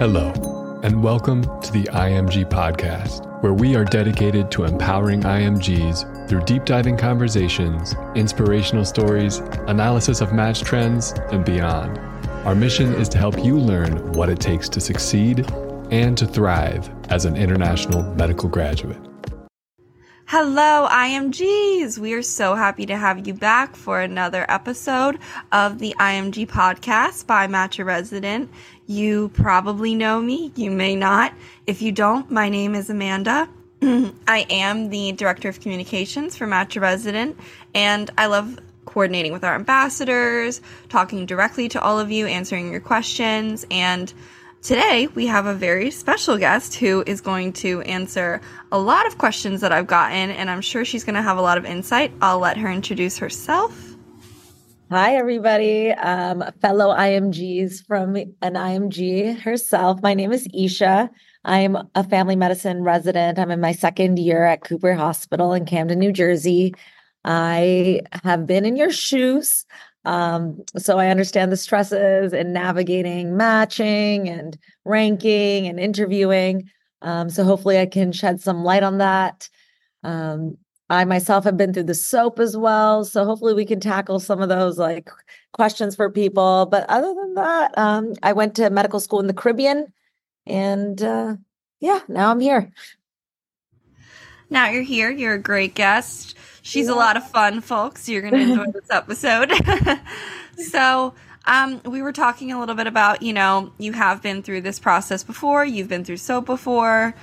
Hello, and welcome to the IMG Podcast, where we are dedicated to empowering IMGs through deep diving conversations, inspirational stories, analysis of match trends, and beyond. Our mission is to help you learn what it takes to succeed and to thrive as an international medical graduate. Hello, IMGs! We are so happy to have you back for another episode of the IMG Podcast by Match a Resident. You probably know me, you may not. If you don't, my name is Amanda. I am the Director of Communications for Match a Resident, and I love coordinating with our ambassadors, talking directly to all of you, answering your questions, and today, we have a very special guest who is going to answer a lot of questions that I've gotten, and I'm sure she's going to have a lot of insight. I'll let her introduce herself. Hi, everybody. Fellow IMGs from an IMG herself. My name is Isha. I'm a family medicine resident. I'm in my second year at Cooper Hospital in Camden, New Jersey. I have been in your shoes. So I understand the stresses in navigating matching and ranking and interviewing. So hopefully I can shed some light on that. I myself have been through the SOAP as well. So hopefully we can tackle some of those like questions for people. But other than that, I went to medical school in the Caribbean and now I'm here. Now you're here. You're a great guest. She's a lot of fun, folks. You're going to enjoy this episode. So we were talking a little bit about, you have been through this process before. You've been through SOAP before.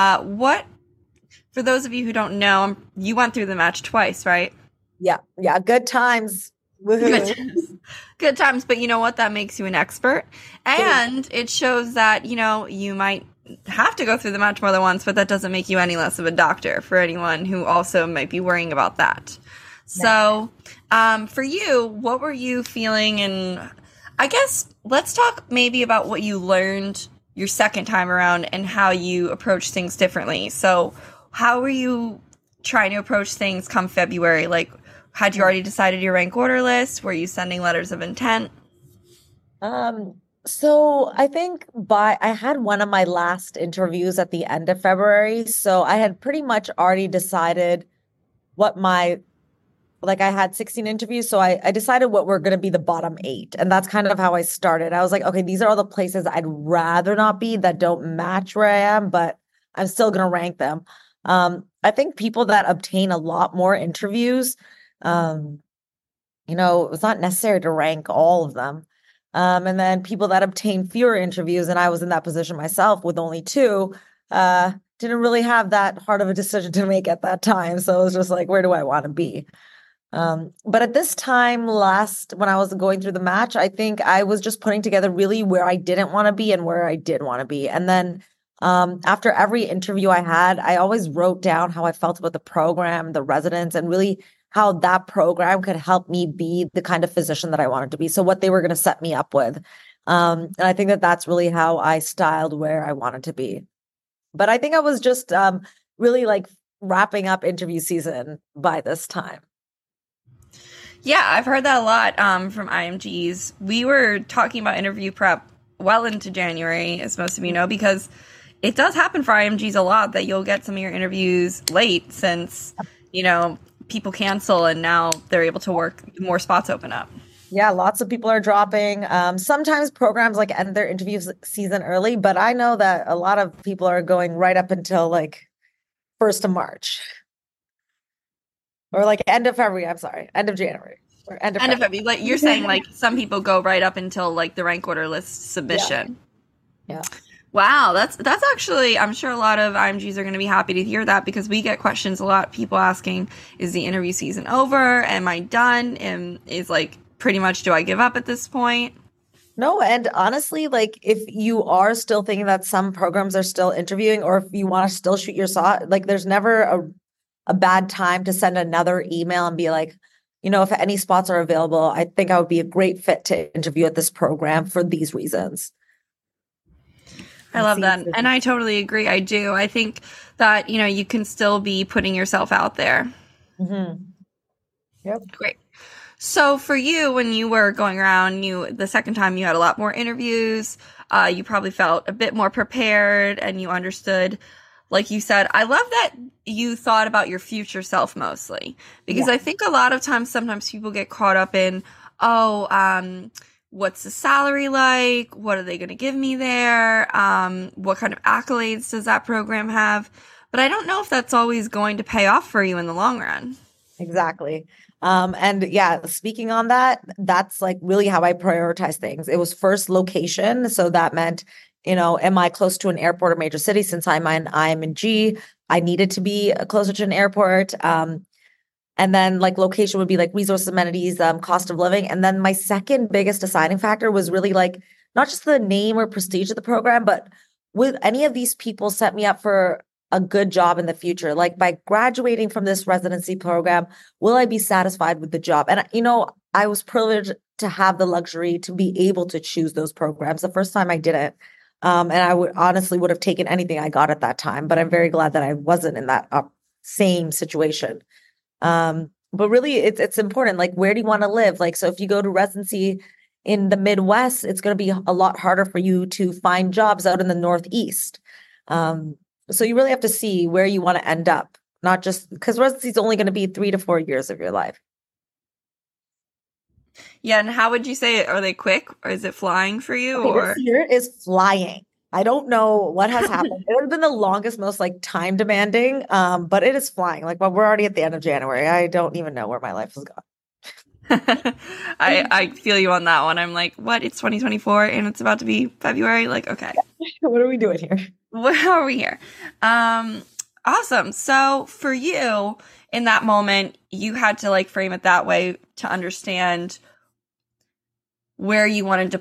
For those of you who don't know, you went through the match twice, right? Yeah. Good times. Woohoo. Good times. But you know what? That makes you an expert. And it shows that, you might have to go through the match more than once, but that doesn't make you any less of a doctor for anyone who also might be worrying about that. So for you, what were you feeling? And I guess let's talk maybe about what you learned your second time around and how you approach things differently. So how were you trying to approach things come February? Like, had you already decided your rank order list? Were you sending letters of intent? So I think I had one of my last interviews at the end of February. So I had pretty much already decided what I had 16 interviews. So I decided what were going to be the bottom 8. And that's kind of how I started. I was like, okay, these are all the places I'd rather not be that don't match where I am, but I'm still going to rank them. I think people that obtain a lot more interviews, it's not necessary to rank all of them. And then people that obtain fewer interviews, and I was in that position myself with only 2, didn't really have that hard of a decision to make at that time. So it was just like, where do I want to be? But at this time when I was going through the match, I think I was just putting together really where I didn't want to be and where I did want to be. And then after every interview I had, I always wrote down how I felt about the program, the residents, and really how that program could help me be the kind of physician that I wanted to be. So what they were going to set me up with. And I think that that's really how I styled where I wanted to be. But I think I was just really like wrapping up interview season by this time. Yeah, I've heard that a lot from IMGs. We were talking about interview prep well into January, as most of you know, because it does happen for IMGs a lot that you'll get some of your interviews late since, people cancel and now they're able to work, more spots open up. Yeah, lots of people are dropping. Sometimes programs like end their interview season early, but I know that a lot of people are going right up until like 1st of March. Or like end of February, end of January. Or end of February. Like you're saying like some people go right up until like the rank order list submission. Yeah. Wow, that's actually, I'm sure a lot of IMGs are going to be happy to hear that because we get questions a lot, people asking, is the interview season over? Am I done? And is like, pretty much, do I give up at this point? No, and honestly, like if you are still thinking that some programs are still interviewing or if you want to still shoot your shot, like there's never a bad time to send another email and be like, if any spots are available, I think I would be a great fit to interview at this program for these reasons. I love that. And I totally agree. I do. I think that, you can still be putting yourself out there. Mm-hmm. Yep. Great. So for you, when you were going around, the second time you had a lot more interviews. you probably felt a bit more prepared and you understood, like you said. I love that you thought about your future self mostly, because I think a lot of times, sometimes people get caught up in, what's the salary like? What are they going to give me there? What kind of accolades does that program have? But I don't know if that's always going to pay off for you in the long run. Exactly. And yeah, speaking on that, that's like really how I prioritize things. It was first location. So that meant, am I close to an airport or major city? Since I'm in IMG, I needed to be closer to an airport. And then like location would be like resources, amenities, cost of living. And then my second biggest deciding factor was really like not just the name or prestige of the program, but would any of these people set me up for a good job in the future? Like by graduating from this residency program, will I be satisfied with the job? And, I was privileged to have the luxury to be able to choose those programs. The first time I didn't. And I would honestly would have taken anything I got at that time, but I'm very glad that I wasn't in that same situation. But really it's important. Like, where do you want to live? Like, so if you go to residency in the Midwest, it's going to be a lot harder for you to find jobs out in the Northeast. So you really have to see where you want to end up, not just because residency is only going to be 3 to 4 years of your life. Yeah. And how would you say, are they quick, or is it flying for you? Okay, this year is flying. I don't know what has happened. It has been the longest, most like time demanding, but it is flying. Like, well, we're already at the end of January. I don't even know where my life has gone. I feel you on that one. I'm like, what? It's 2024 and it's about to be February. Like, okay. What are we doing here? How are we here? Awesome. So for you in that moment, you had to like frame it that way to understand where you wanted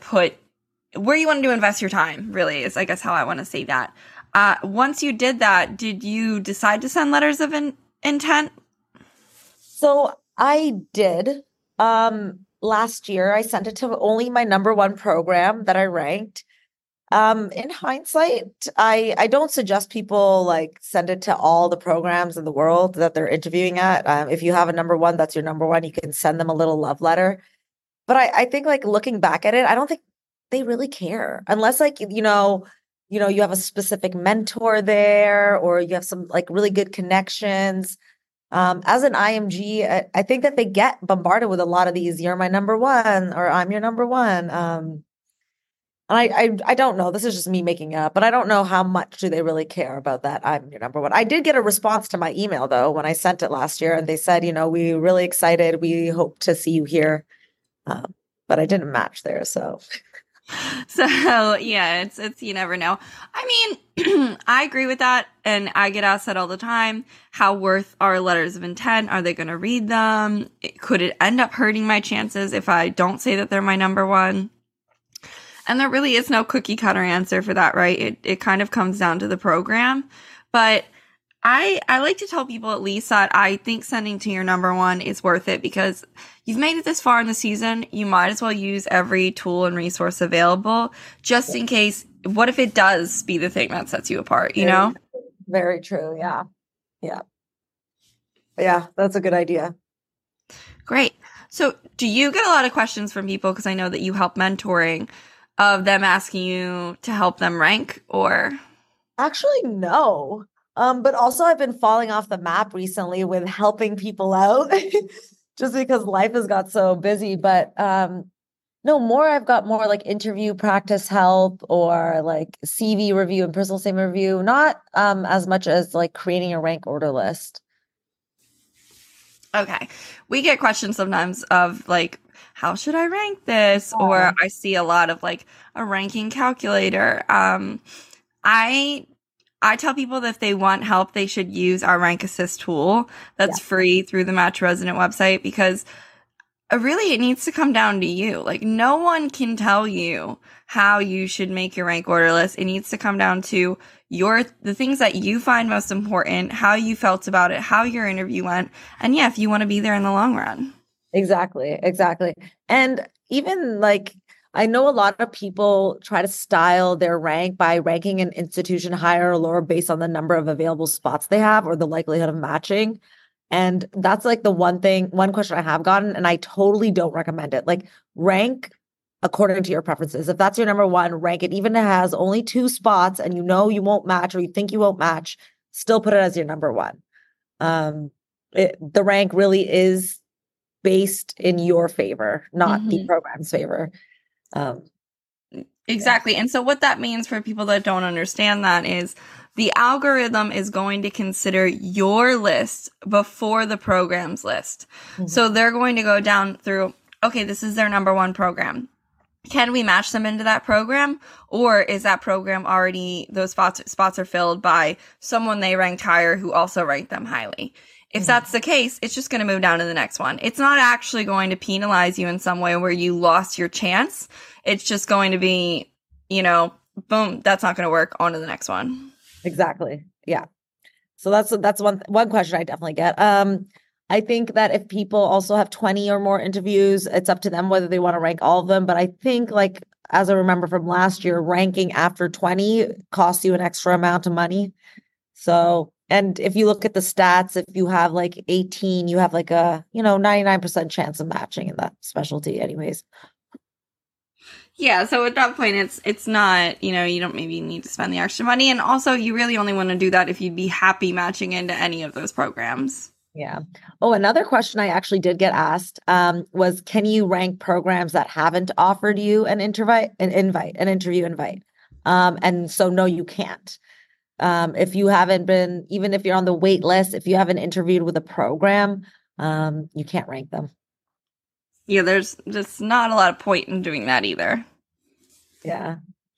to invest your time, really, is I guess how I want to say that. Once you did that, did you decide to send letters of intent? So I did. Last year, I sent it to only my number one program that I ranked. In hindsight, I don't suggest people like send it to all the programs in the world that they're interviewing at. If you have a number one, that's your number one. You can send them a little love letter. But I think like looking back at it, I don't think they really care unless like, you have a specific mentor there or you have some like really good connections. As an IMG, I think that they get bombarded with a lot of these, you're my number one, or I'm your number one. And I don't know, this is just me making it up, but I don't know how much do they really care about that I'm your number one. I did get a response to my email though, when I sent it last year, and they said, we're really excited. We hope to see you here. But I didn't match there. So yeah, it's you never know. I mean, I agree with that. And I get asked that all the time. How worth are letters of intent? Are they going to read them? Could it end up hurting my chances if I don't say that they're my number one? And there really is no cookie cutter answer for that, right? It kind of comes down to the program. But I like to tell people at least that I think sending to your number one is worth it because you've made it this far in the season. You might as well use every tool and resource available just in case. What if it does be the thing that sets you apart, you know? Very true. Yeah. Yeah. Yeah. That's a good idea. Great. So do you get a lot of questions from people? Because I know that you help mentoring of them asking you to help them rank or? Actually, no. But also I've been falling off the map recently with helping people out just because life has got so busy. But no, I've got more like interview practice help or like CV review and personal statement review, not as much as like creating a rank order list. Okay. We get questions sometimes of like, how should I rank this? Oh. Or I see a lot of like a ranking calculator. I tell people that if they want help, they should use our Rank Assist tool that's free through the Match Resident website because really it needs to come down to you. Like no one can tell you how you should make your rank order list. It needs to come down to the things that you find most important, how you felt about it, how your interview went. And yeah, if you want to be there in the long run. Exactly. And even like, I know a lot of people try to style their rank by ranking an institution higher or lower based on the number of available spots they have or the likelihood of matching. And that's like the one question I have gotten, and I totally don't recommend it. Like rank according to your preferences. If that's your number one, rank it. Even if it has only 2 spots and you know you won't match or you think you won't match, still put it as your number one. The rank really is based in your favor, not the program's favor. Exactly. And so what that means for people that don't understand that is the algorithm is going to consider your list before the program's list. So they're going to go down through, okay, this is their number one program. Can we match them into that program? Or is that program already, those spots are filled by someone they ranked higher who also ranked them highly? If that's the case, it's just going to move down to the next one. It's not actually going to penalize you in some way where you lost your chance. It's just going to be, boom, that's not going to work. On to the next one. Exactly. Yeah. So that's one question I definitely get. I think that if people also have 20 or more interviews, it's up to them whether they want to rank all of them. But I think, like, as I remember from last year, ranking after 20 costs you an extra amount of money. So, and if you look at the stats, if you have like 18, you have like a, 99% chance of matching in that specialty anyways. Yeah, so at that point, it's not, you don't maybe need to spend the extra money. And also, you really only want to do that if you'd be happy matching into any of those programs. Yeah. Oh, another question I actually did get asked was, can you rank programs that haven't offered you an interview invite? And so, no, you can't. If you haven't been, even if you're on the wait list, if you haven't interviewed with a program, you can't rank them. Yeah, there's just not a lot of point in doing that either. Yeah.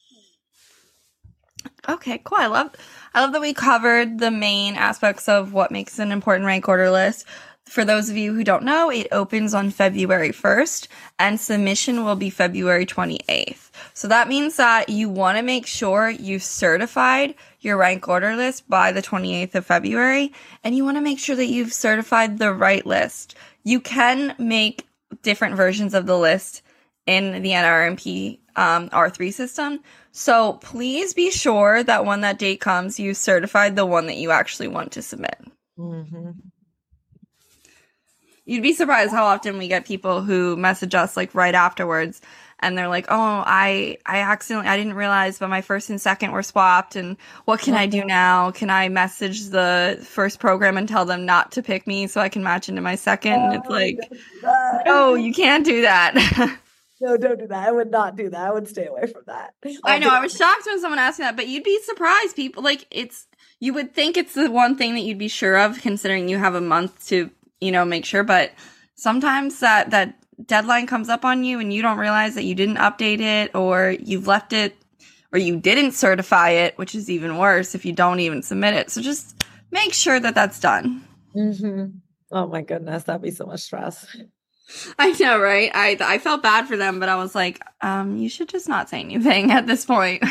Okay, cool. I love that we covered the main aspects of what makes an important rank order list. For those of you who don't know, it opens on February 1st and submission will be February 28th. So that means that you want to make sure you've certified your rank order list by the 28th of February, and you want to make sure that you've certified the right list. You can make different versions of the list in the NRMP R3 system. So please be sure that when that date comes, you certified the one that you actually want to submit. You'd be surprised how often we get people who message us like right afterwards and they're like, oh, I didn't realize, but my first and second were swapped. And what can I do now? Can I message the first program and tell them not to pick me so I can match into my second? And it's like, no, you can't do that. No, don't do that. I would not do that. I would stay away from that. I know. I was shocked when someone asked me that, but you'd be surprised. People you would think it's the one thing that you'd be sure of, considering you have a month to, make sure. But sometimes that deadline comes up on you and you don't realize that you didn't update it, or you've left it, or you didn't certify it, which is even worse if you don't even submit it. So just make sure that that's done. Oh my goodness. That'd be so much stress. I know, right? I felt bad for them, but I was like, you should just not say anything at this point.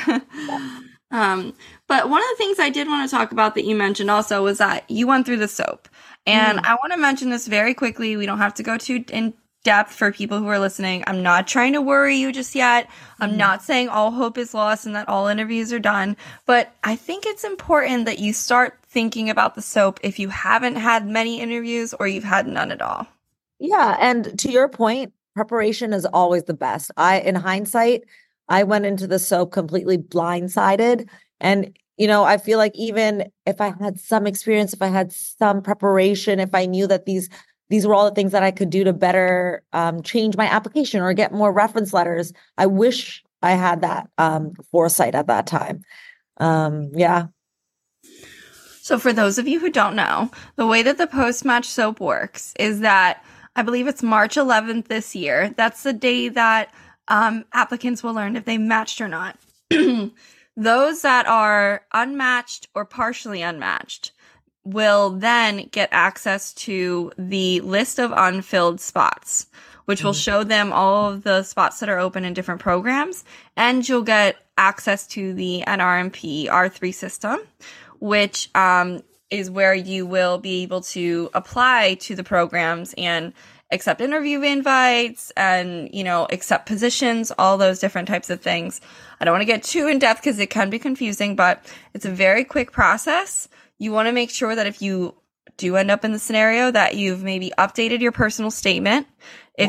But one of the things I did want to talk about that you mentioned also was that you went through the SOAP. And I want to mention this very quickly. We don't have to go too in depth for people who are listening. I'm not trying to worry you just yet. I'm not saying all hope is lost and that all interviews are done. But I think it's important that you start thinking about the SOAP if you haven't had many interviews or you've had none at all. Yeah. And to your point, preparation is always the best. In hindsight, I went into the SOAP completely blindsided. And, I feel like even if I had some experience, if I had some preparation, if I knew that these were all the things that I could do to better change my application or get more reference letters, I wish I had that foresight at that time. Yeah. So for those of you who don't know, the way that the post-match SOAP works is that I believe it's March 11th this year. That's the day that applicants will learn if they matched or not. Those that are unmatched or partially unmatched will then get access to the list of unfilled spots, which will show them all of the spots that are open in different programs. And you'll get access to the NRMP R3 system, which is where you will be able to apply to the programs and accept interview invites and, accept positions, all those different types of things. I don't want to get too in depth because it can be confusing, but it's a very quick process. You want to make sure that if you do end up in the scenario that you've maybe updated your personal statement. If it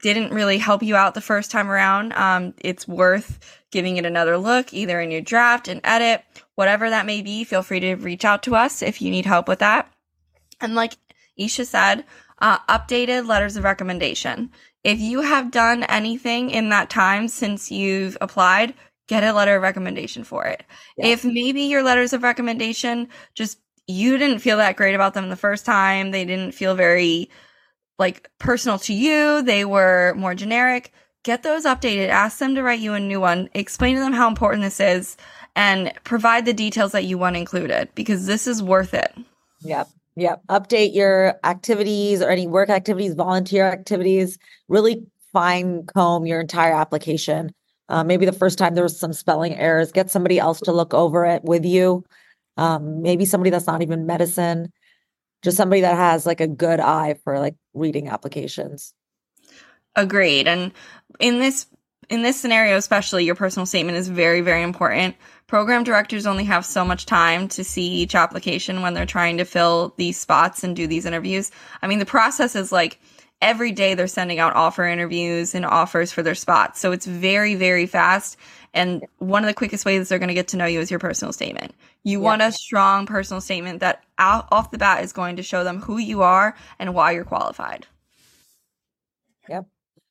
didn't really help you out the first time around, it's worth giving it another look, either in your draft and edit, whatever that may be. Feel free to reach out to us if you need help with that. And like Isha said, updated letters of recommendation. If you have done anything in that time since you've applied, get a letter of recommendation for it. Yeah. If maybe your letters of recommendation just you didn't feel that great about them the first time, they didn't feel very like personal to you, they were more generic, get those updated, ask them to write you a new one, explain to them how important this is, and provide the details that you want included, because this is worth it. Yep. Update your activities or any work activities, volunteer activities, really fine comb your entire application. Maybe the first time there was some spelling errors, get somebody else to look over it with you. Maybe somebody that's not even medicine, just somebody that has like a good eye for like reading applications. Agreed. And in this scenario, especially, your personal statement is very, very important. Program directors only have so much time to see each application when they're trying to fill these spots and do these interviews. I mean, the process is like every day they're sending out offer interviews and offers for their spots. So it's very, very fast. And one of the quickest ways they're going to get to know you is your personal statement. You want a strong personal statement that off the bat is going to show them who you are and why you're qualified. Yep.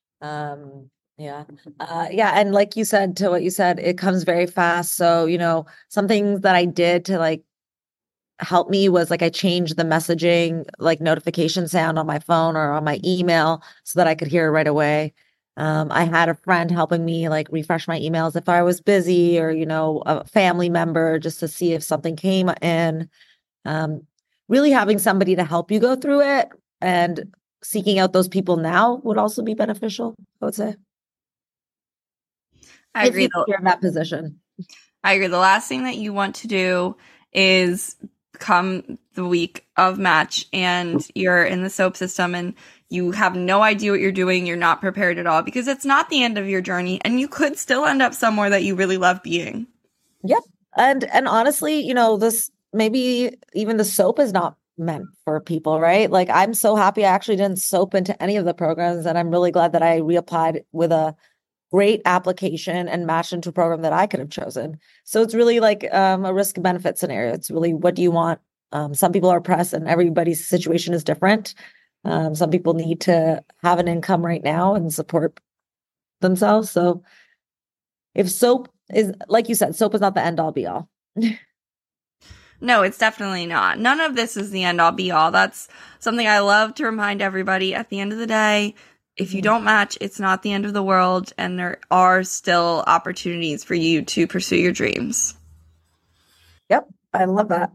And like you said, to what you said, it comes very fast. So, some things that I did to like help me was like I changed the messaging, like notification sound on my phone or on my email so that I could hear it right away. I had a friend helping me like refresh my emails if I was busy, or, a family member, just to see if something came in. Really having somebody to help you go through it and seeking out those people now would also be beneficial, I would say. I agree. If you're in that position. I agree. The last thing that you want to do is come the week of match and you're in the SOAP system and you have no idea what you're doing. You're not prepared at all, because it's not the end of your journey and you could still end up somewhere that you really love being. Yep. And honestly, this maybe even the SOAP is not meant for people, right? Like, I'm so happy I actually didn't SOAP into any of the programs, and I'm really glad that I reapplied with a great application and matched into a program that I could have chosen. So it's really like a risk benefit scenario. It's really, what do you want? Some people are pressed and everybody's situation is different. Some people need to have an income right now and support themselves. So if SOAP is, like you said, SOAP is not the end all be all. No, it's definitely not. None of this is the end all be all. That's something I love to remind everybody. At the end of the day, if you don't match, it's not the end of the world, and there are still opportunities for you to pursue your dreams. Yep, I love that.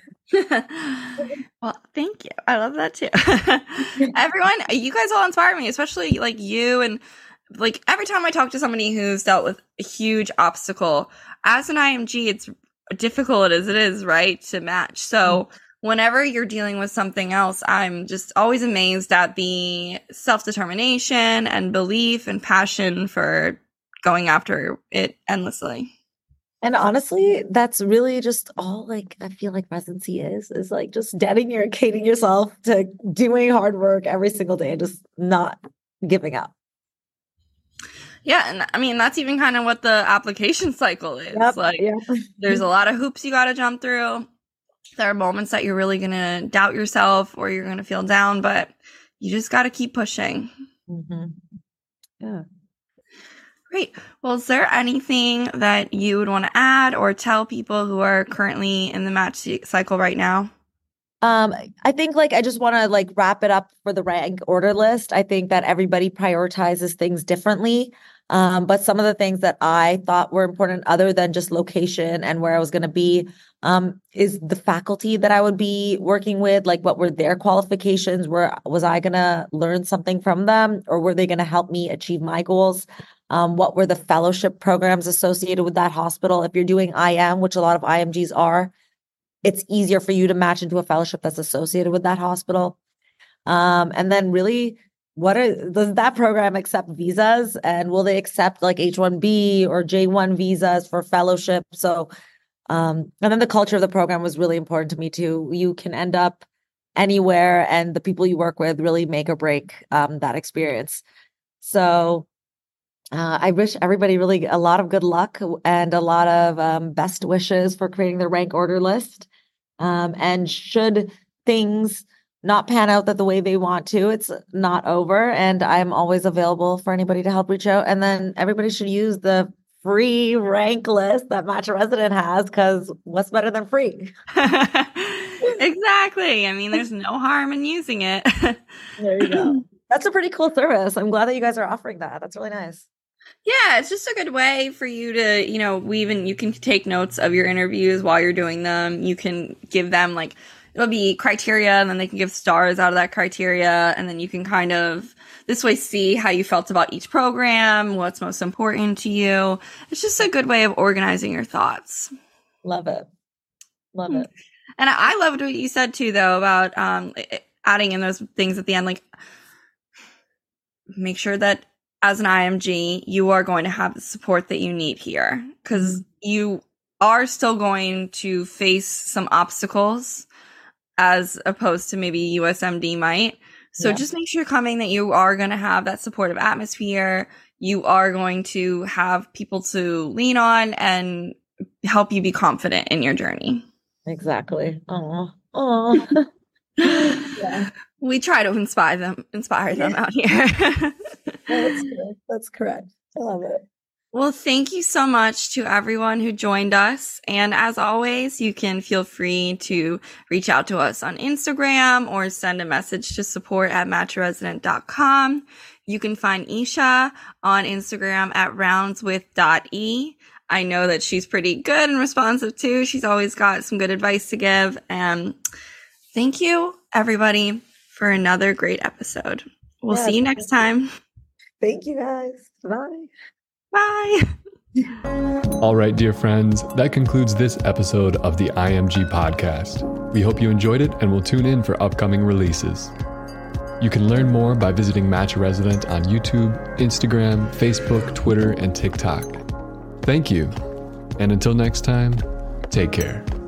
Well, thank you. I love that too. Everyone, you guys all inspire me, especially like you. And like every time I talk to somebody who's dealt with a huge obstacle, as an IMG, it's difficult as it is, right, to match. So whenever you're dealing with something else, I'm just always amazed at the self-determination and belief and passion for going after it endlessly. And honestly, that's really just all like I feel like residency is like just dedicating yourself to doing hard work every single day and just not giving up. Yeah, and I mean, that's even kind of what the application cycle is. There's a lot of hoops you got to jump through. There are moments that you're really going to doubt yourself or you're going to feel down, but you just got to keep pushing. Mm-hmm. Yeah. Great. Well, is there anything that you would want to add or tell people who are currently in the match cycle right now? I think I just want to wrap it up for the rank order list. I think that everybody prioritizes things differently. But some of the things that I thought were important, other than just location and where I was going to be, is the faculty that I would be working with. Like, what were their qualifications? Was I going to learn something from them, or were they going to help me achieve my goals? What were the fellowship programs associated with that hospital? If you're doing IM, which a lot of IMGs are, it's easier for you to match into a fellowship that's associated with that hospital. And then really, does that program accept visas, and will they accept H-1B or J-1 visas for fellowship? So, and then the culture of the program was really important to me too. You can end up anywhere, and the people you work with really make or break that experience. So I wish everybody really a lot of good luck and a lot of best wishes for creating the rank order list. And should things not pan out that the way they want to, it's not over. And I'm always available for anybody to help reach out. And then everybody should use the free rank list that Match a Resident has, because what's better than free? Exactly. I mean, there's no harm in using it. There you go. That's a pretty cool service. I'm glad that you guys are offering that. That's really nice. Yeah, it's just a good way for you to, you can take notes of your interviews while you're doing them. You can give them it'll be criteria, and then they can give stars out of that criteria. And then you can kind of this way see how you felt about each program, what's most important to you. It's just a good way of organizing your thoughts. Love it. Love it. And I loved what you said too, though, about adding in those things at the end. Like, make sure that as an IMG, you are going to have the support that you need here, because you are still going to face some obstacles as opposed to maybe USMD might. So just make sure coming that you are going to have that supportive atmosphere. You are going to have people to lean on and help you be confident in your journey. Exactly. Oh. Yeah. We try to inspire them out here. That's good. That's correct. I love it. Well, thank you so much to everyone who joined us. And as always, you can feel free to reach out to us on Instagram or send a message to support@matcharesident.com. You can find Isha on Instagram at roundswith.e. I know that she's pretty good and responsive too. She's always got some good advice to give. And thank you, everybody, for another great episode. We'll see you next time. Thank you, guys. Bye. Bye. All right, dear friends, that concludes this episode of the IMG podcast. We hope you enjoyed it and will tune in for upcoming releases. You can learn more by visiting Match a Resident on YouTube, Instagram, Facebook, Twitter, and TikTok. Thank you. And until next time, take care.